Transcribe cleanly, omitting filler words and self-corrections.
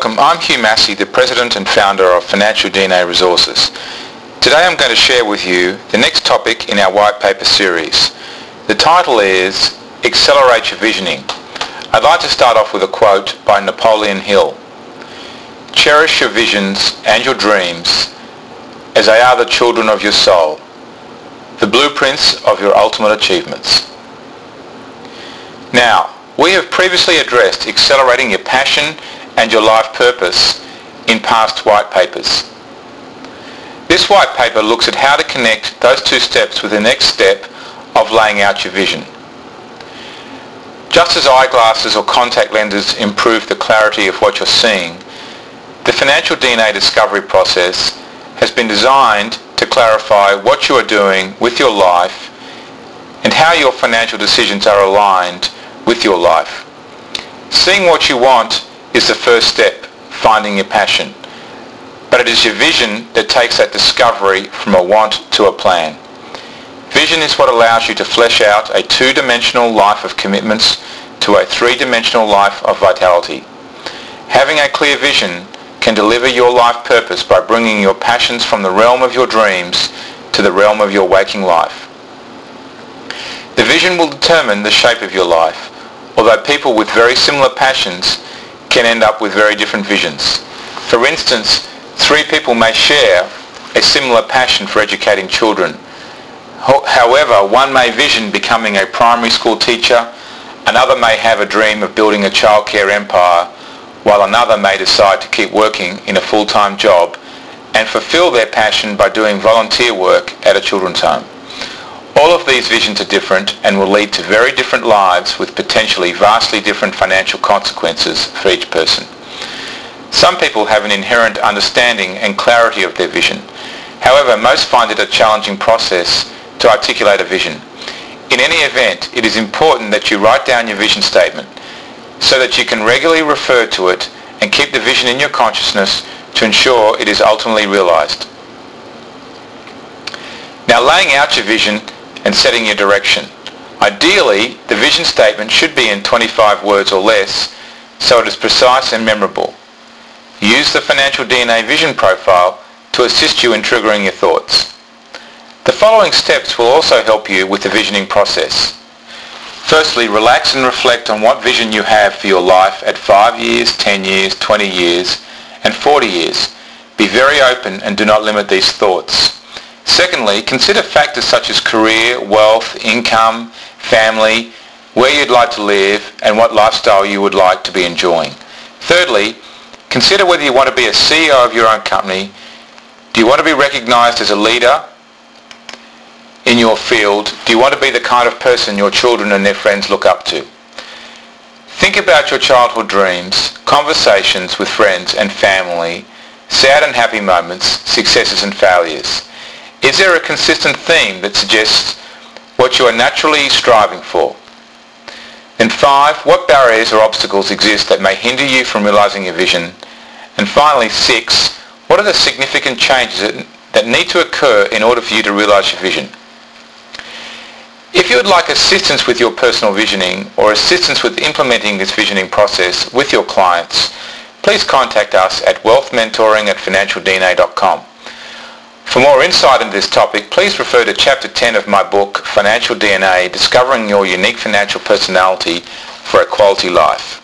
Welcome, I'm Hugh Massey, the President and Founder of Financial DNA Resources. Today I'm going to share with you the next topic in our white paper series. The title is Accelerate Your Visioning. I'd like to start off with a quote by Napoleon Hill. Cherish your visions and your dreams as they are the children of your soul, the blueprints of your ultimate achievements. Now, we have previously addressed accelerating your passion and your life purpose in past white papers. This white paper looks at how to connect those two steps with the next step of laying out your vision. Just as eyeglasses or contact lenses improve the clarity of what you're seeing, the financial DNA discovery process has been designed to clarify what you are doing with your life and how your financial decisions are aligned with your life. Seeing what you want is the first step, finding your passion. But it is your vision that takes that discovery from a want to a plan. Vision is what allows you to flesh out a two-dimensional life of commitments to a three-dimensional life of vitality. Having a clear vision can deliver your life purpose by bringing your passions from the realm of your dreams to the realm of your waking life. The vision will determine the shape of your life, although people with very similar passions can end up with very different visions. For instance, three people may share a similar passion for educating children. However, one may vision becoming a primary school teacher, another may have a dream of building a childcare empire, while another may decide to keep working in a full-time job and fulfill their passion by doing volunteer work at a children's home. All of these visions are different and will lead to very different lives with potentially vastly different financial consequences for each person. Some people have an inherent understanding and clarity of their vision. However, most find it a challenging process to articulate a vision. In any event, it is important that you write down your vision statement so that you can regularly refer to it and keep the vision in your consciousness to ensure it is ultimately realized. Now, laying out your vision and setting your direction. Ideally, the vision statement should be in 25 words or less, so it is precise and memorable. Use the Financial DNA Vision Profile to assist you in triggering your thoughts. The following steps will also help you with the visioning process. Firstly, relax and reflect on what vision you have for your life at 5 years, 10 years, 20 years, and 40 years. Be very open and do not limit these thoughts. Secondly, consider factors such as career, wealth, income, family, where you'd like to live, and what lifestyle you would like to be enjoying. Thirdly, consider whether you want to be a CEO of your own company. Do you want to be recognized as a leader in your field? Do you want to be the kind of person your children and their friends look up to? Think about your childhood dreams, conversations with friends and family, sad and happy moments, successes and failures. Is there a consistent theme that suggests what you are naturally striving for? And 5, what barriers or obstacles exist that may hinder you from realizing your vision? And finally, 6, what are the significant changes that need to occur in order for you to realize your vision? If you would like assistance with your personal visioning or assistance with implementing this visioning process with your clients, please contact us at wealthmentoring@financialdna.com. For more insight into this topic, please refer to Chapter 10 of my book, Financial DNA, Discovering Your Unique Financial Personality for a Quality Life.